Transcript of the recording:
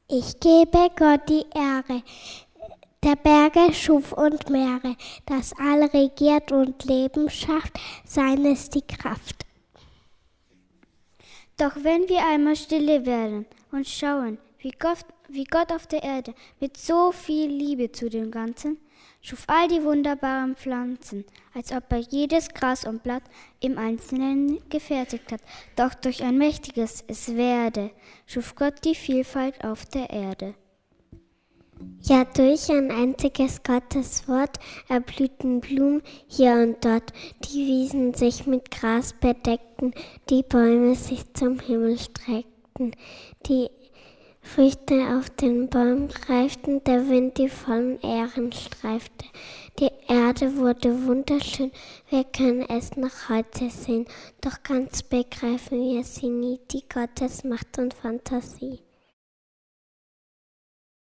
Ich gebe Gott die Ehre, der Berge schuf und Meere, das all regiert und Leben schafft, sein ist die Kraft. Doch wenn wir einmal stille werden und schauen, wie Gott auf der Erde mit so viel Liebe zu dem Ganzen schuf all die wunderbaren Pflanzen, als ob er jedes Gras und Blatt im Einzelnen gefertigt hat. Doch durch ein mächtiges Es werde schuf Gott die Vielfalt auf der Erde. Ja, durch ein einziges Gotteswort erblühten Blumen hier und dort, die Wiesen sich mit Gras bedeckten, die Bäume sich zum Himmel streckten, die Früchte auf den Bäumen reiften, der Wind die vollen Ähren streifte. Die Erde wurde wunderschön, wir können es noch heute sehen, doch ganz begreifen wir sie nie, die Gottesmacht und Fantasie.